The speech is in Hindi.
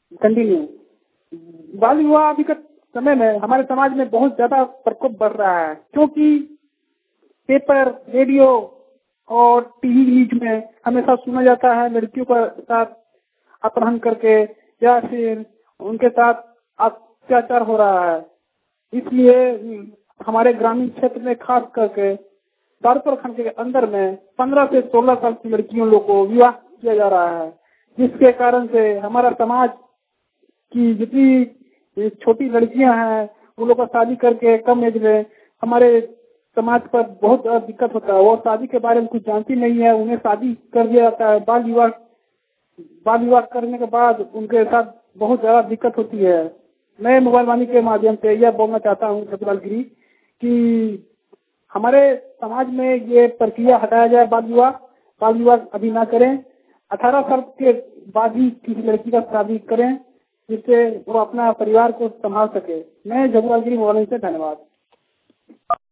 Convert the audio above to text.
कंटिन्यू। बाल विवाह अभी के समय में हमारे समाज में बहुत ज्यादा प्रकोप बढ़ रहा है, क्योंकि पेपर, रेडियो और टीवी न्यूज में हमेशा सुना जाता है लड़कियों के साथ अपहरण करके या फिर उनके साथ अत्याचार हो रहा है। इसलिए हमारे ग्रामीण क्षेत्र में खास करके दारुपुर खंड के अंदर में 15 से 16 साल की लड़कियों लोग को विवाह किया जा रहा है, जिसके कारण से हमारा समाज की जितनी छोटी लड़कियां हैं उन लोग को शादी करके कम एज में हमारे समाज पर बहुत ज्यादा दिक्कत होता है। वो शादी के बारे में कुछ जानती नहीं है, उन्हें शादी कर दिया जाता है। बाल विवाह करने के बाद उनके साथ बहुत ज्यादा दिक्कत होती है। मैं मोबाइल वाणी के माध्यम से यह बोलना चाहता हूँ सतपाल गिरी कि हमारे समाज में ये प्रक्रिया हटाया जाए। बाल विवाह अभी ना करें। 18 साल के बाद ही किसी लड़की का शादी करें, जिससे वो अपना परिवार को संभाल सके। मैं जगुलाल गिरी मोबाइल से धन्यवाद।